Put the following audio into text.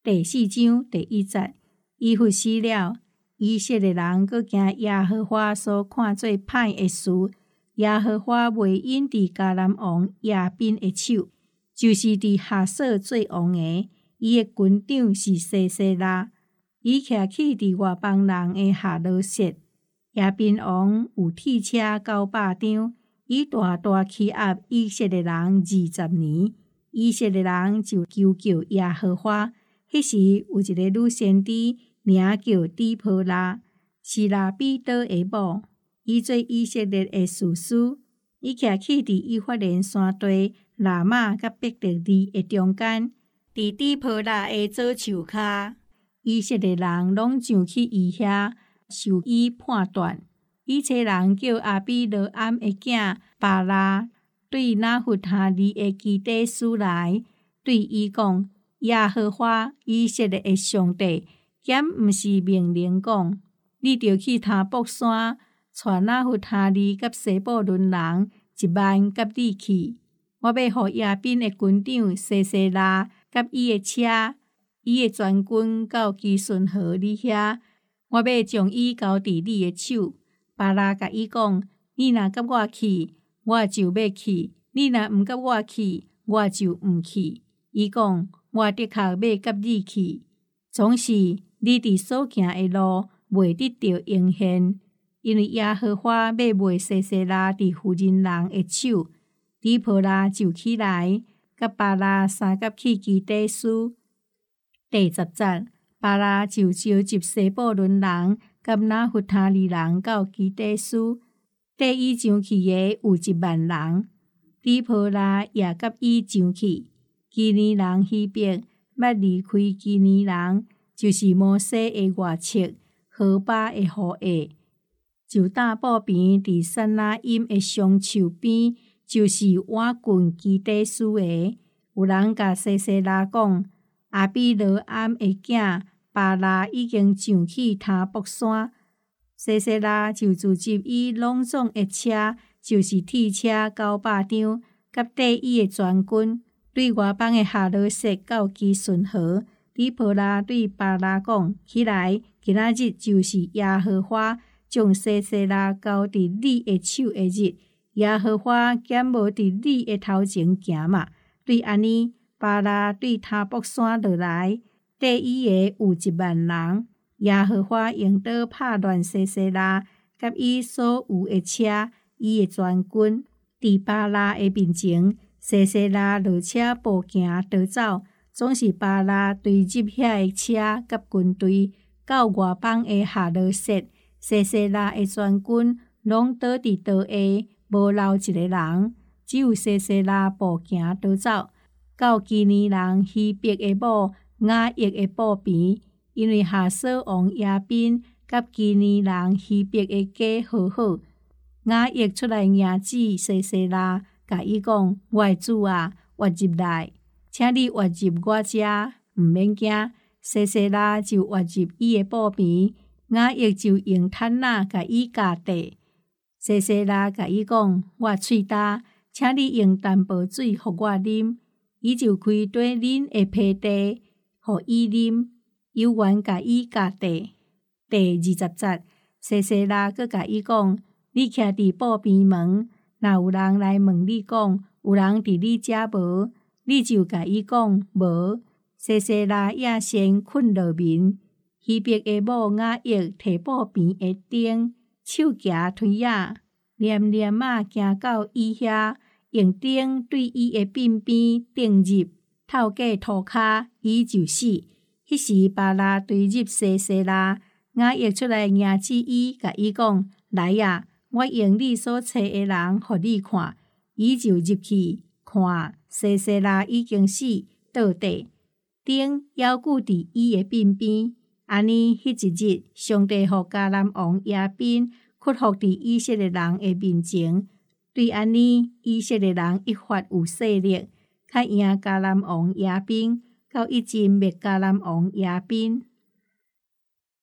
第4章第1节，伊服死了，以色列人搁惊耶和华所看做歹的事。耶和华袂引伫迦南王亚宾的手，就是伫哈索做王的，伊的军长是西西拉，伊徛起伫外邦人的哈罗瑟。亚宾王有铁车900张，伊大欺压以色列人20年。以色列人就求救耶和华。迄时有一个女先知，名叫底波拉，是拉比多的某。伊做以色列的士师，伊徛起伫以法莲山地拉玛甲伯特利的中间，伫底波拉的左手骹。以色列人拢上去伊遐，受伊判断。以色列人叫阿比罗暗的囝巴拉对拿弗他利的基底斯来，对伊讲：耶和华以色列的上帝，敢毋是命令讲，你着去塔博山，带拿弗他利甲西布伦人10000甲你去。我要互亚宾的军长西西拉甲伊的车、伊的全军到基顺河你遐，我要将伊交伫你的手。巴拉甲伊讲：你若甲我去，我就要去；你若毋甲我去，我就毋去。伊讲：我的确要甲你去，总是你伫所行的路袂得到应现，因为耶和华要卖西西拉伫妇人人的手。底波拉就起来，甲巴拉相甲去基底斯。第10节，巴拉就召集西布伦人甲拿弗他利人到基底斯，缀伊上去的有10000人。底波拉也甲伊上去。基尼人希伯捌离开基尼人，就是摩西的外戚何巴的后裔，就搭步边伫撒那因的双树边，就是瓦郡基底斯的。有人甲西西拉讲，阿比罗暗的囝巴拉已经上去塔博山。西西拉就组织伊拢总的车，就是铁车900张，甲缀伊的全军，对外邦的哈罗瑟到基顺河。底波拉对巴拉讲：起来，今仔日就是耶和华将西西拉交伫你的手的日。耶和华敢无伫你的头前行嘛？对安尼，巴拉对塔博山落来，缀伊的有10000人。耶和华用刀拍乱西西拉，甲伊所有的车，伊的全军。伫巴拉的面前，西西拉落车步行逃走，总是巴拉追入遐的车甲军队，到外邦的哈罗瑟。西西拉的全军拢倒伫倒下，无留一个人，只有西西拉步行逃走，到基尼人希伯的某雅億的埔边。因为哈索王亚宾甲基尼人希伯的家和好，雅億出来迎旨西西拉，甲伊讲：我的主啊，活入来，请你活入我遮，毋免惊。西西拉就活入伊的埔边，雅億就用毯仔甲伊夹地。西西拉甲伊讲：我喙焦，请你用淡薄水互我啉。伊就开綴恁的被地，互伊啉。有缘甲伊夹地。第20节，西西拉阁甲伊讲：你徛伫埔边门，若有人来问你讲，有人伫你遮无？你就甲伊讲无。西西拉也先困落眠。希伯的某雅億摕埔边的钉，手夹推仔，黏黏啊行到伊遐，用钉对伊的鬢边钉入，透过涂骹，伊就死。迄时巴拉追入西西拉，雅億出来迎旨伊，甲伊讲：来啊，我用你所找的人，互你看。伊就入去看，西西拉已经死倒地，钉犹固伫伊的鬢边。安尼，迄一日，上帝互迦南王亚宾屈服伫以色列人的面前。对安尼，以色列人一发有势力，较赢迦南王亚宾。到一阵灭迦南王亚宾。